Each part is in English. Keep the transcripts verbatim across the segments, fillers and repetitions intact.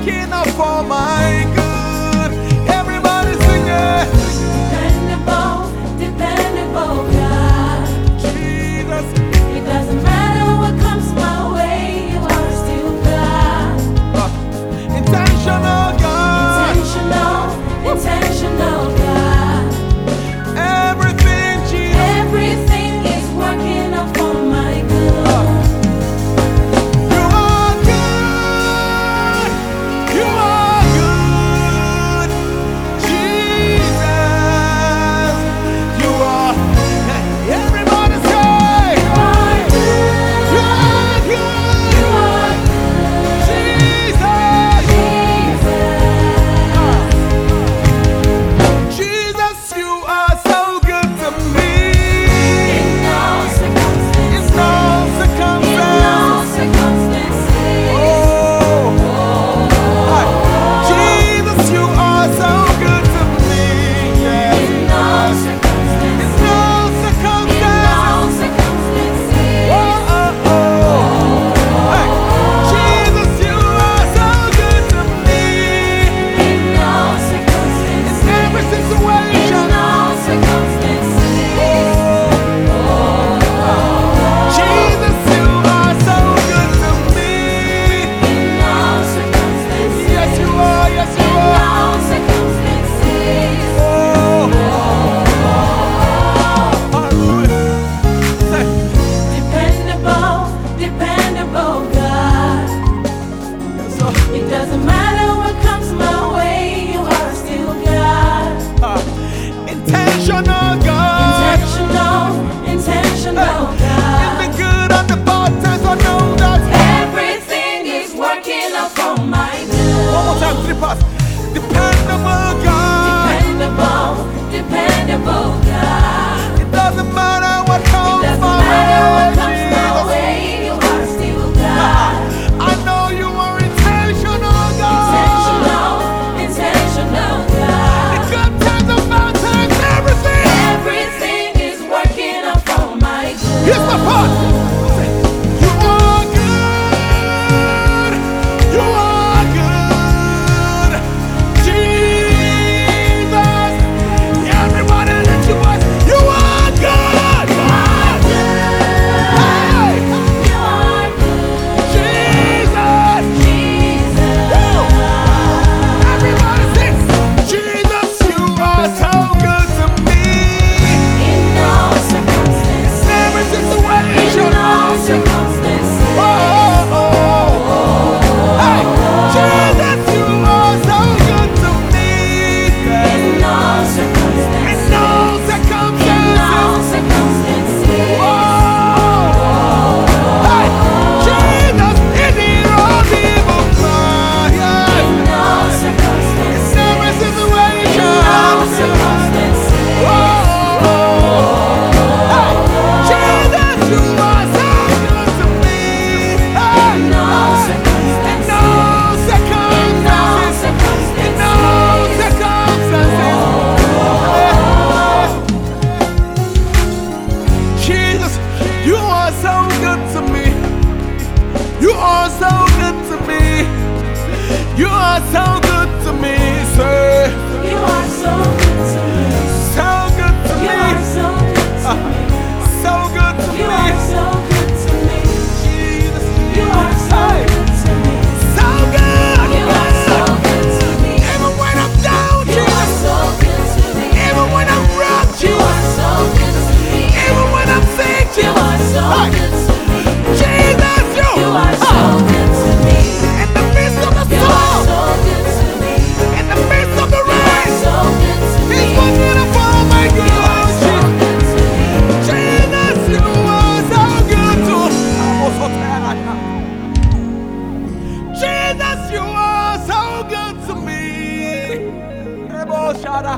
working out for my good. Everybody sing it. Dependable, dependable God. Jesus. It doesn't matter what comes my way, you are still God. Uh, intentional God. Intentional, intentional God. Everything, Jesus. Everything is working out for my good. Uh, you are good. You are good. Jesus. You are. Everybody say. You are good. You are good. You are good. Jesus. Jesus. Jesus, you are so good to me. In no circumstance. In no In no circumstance. circumstances. Oh, hi. Jesus, you are so good to me. Yes, In no circumstance. in no In circumstance. no circumstances. Oh, oh, oh. Hey. Jesus, you are so good to me. In no circumstances. In every In situation. no circumstances. Jesus, you are so good to me. In no circumstances. Yes, you are. Yes, you In are. no circumstances. Oh, hallelujah. Say, Dependable, dependable God. so, It doesn't matter what comes my way, you are still God. uh, intentional God. Intentional, intentional In God. the good and the bad times, I know that. Everything is working out for my One good. more time, three parts. Dependable God. Dependable, dependable God. It doesn't matter what It comes doesn't my matter what way. comes my Jesus. way, you are still God. I know you are intentional God. Intentional, intentional The God. good times and bad times, everything. Everything is working out for my good. Here's my part. Say, you are good. You are good. Jesus. Everybody lift your voice. You are good. Hey. You are good, Jesus. Jesus. Woo. Everybody sing. Jesus, you are so good to me. In no circumstance, In every in situation. no circumstances. Oh, oh, oh. Hey, Jesus, you are so good to me. In no circumstance, In no in no circumstances. circumstances. Oh, hey, Jesus, in the road, evil fire. In no circumstance, In every in situation. no circumstances. Oh, hey, Jesus, you are so good to me. Hey, In no in circumstance, no in no circumstances. In no circumstances. circumstances. Jesus, you are so good to me. You are so good to me. You are so good to me, sir. You are so good to me. So good to You me. are so good to me. So good to You me. are so good to me. Jesus. You are so Hey, good to me. so good. You are so good to me. Even when I'm down, You are Jesus. so good to me. Even when I'm rough, You Jesus. are so good to me. Even when I'm sick, You Jesus. are so Hey, good to me. Jesus, you. You are so Ah, good to me. in the midst of the You are storm, so good to me. in the midst of the You are rain, so good to me. He's working up for my You are good. so good to me. Jesus, you are so good to. I'm also tired now. Jesus, you are so good to me. Ebo Shada.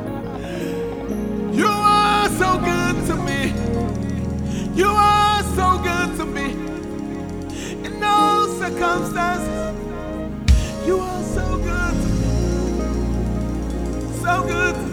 You are so good to me. You are so good to me. In no circumstances, you are so good to me. So good to me.